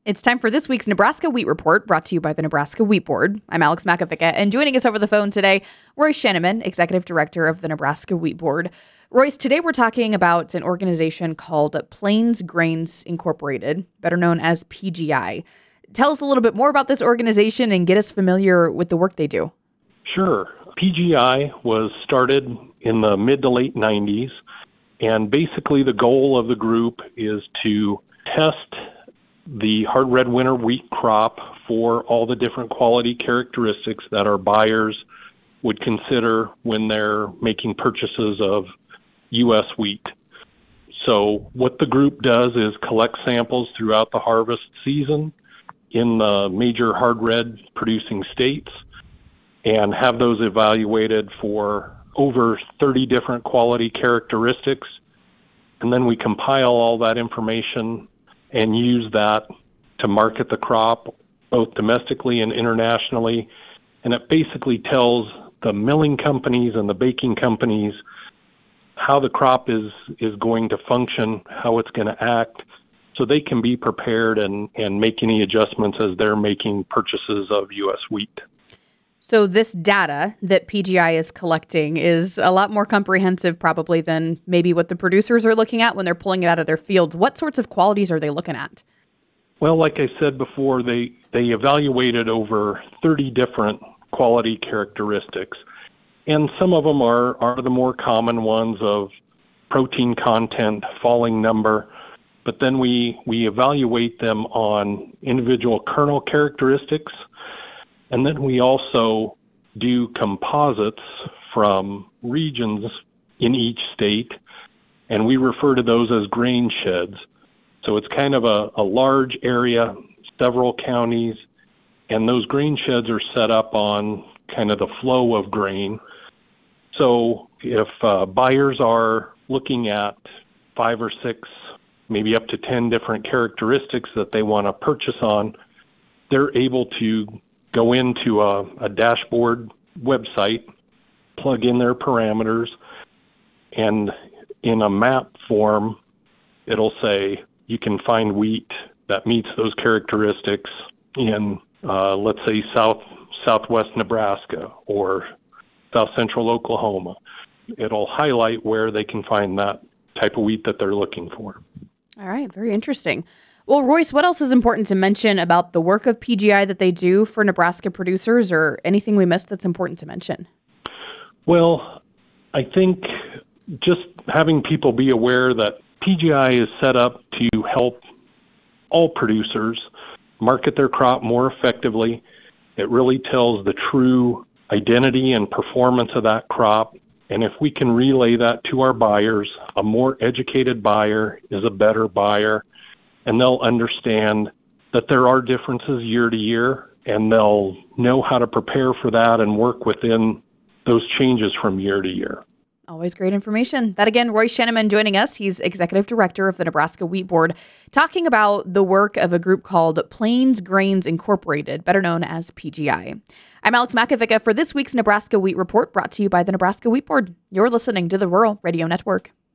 It's time for this week's Nebraska Wheat Report, brought to you by the Nebraska Wheat Board. I'm Alex Makovica, and joining us over the phone today, Royce Scheneman, Executive Director of the Nebraska Wheat Board. Royce, today we're talking about an organization called Plains Grains Incorporated, better known as PGI. Tell us a little bit more about this organization and get us familiar with the work they do. Sure. PGI was started in the mid to late 90s, and basically the goal of the group is to test the hard red winter wheat crop for all the different quality characteristics that our buyers would consider when they're making purchases of U.S. wheat. So what the group does is collect samples throughout the harvest season in the major hard red producing states and have those evaluated for over 30 different quality characteristics. And then we compile all that information and use that to market the crop both domestically and internationally. And it basically tells the milling companies and the baking companies how the crop is going to function, how it's going to act, so they can be prepared and make any adjustments as they're making purchases of U.S. wheat. So this data that PGI is collecting is a lot more comprehensive probably than maybe what the producers are looking at when they're pulling it out of their fields. What sorts of qualities are they looking at? Well, like I said before, they evaluated over 30 different quality characteristics. And some of them are the more common ones of protein content, falling number. But then we evaluate them on individual kernel characteristics. And then we also do composites from regions in each state, and we refer to those as grain sheds. So it's kind of a large area, several counties, and those grain sheds are set up on kind of the flow of grain. So if buyers are looking at 5 or 6, maybe up to 10 different characteristics that they want to purchase on, they're able to go into a dashboard website, plug in their parameters, and in a map form, it'll say you can find wheat that meets those characteristics in, let's say, southwest Nebraska or south central Oklahoma. It'll highlight where they can find that type of wheat that they're looking for. All right, very interesting. Well, Royce, what else is important to mention about the work of PGI that they do for Nebraska producers, or anything we missed that's important to mention? Well, I think just having people be aware that PGI is set up to help all producers market their crop more effectively. It really tells the true identity and performance of that crop. And if we can relay that to our buyers, a more educated buyer is a better buyer. And they'll understand that there are differences year to year, and they'll know how to prepare for that and work within those changes from year to year. Always great information. That again, Royce Scheneman joining us. He's Executive Director of the Nebraska Wheat Board, talking about the work of a group called Plains Grains Incorporated, better known as PGI. I'm Alex Makovica for this week's Nebraska Wheat Report, brought to you by the Nebraska Wheat Board. You're listening to the Rural Radio Network.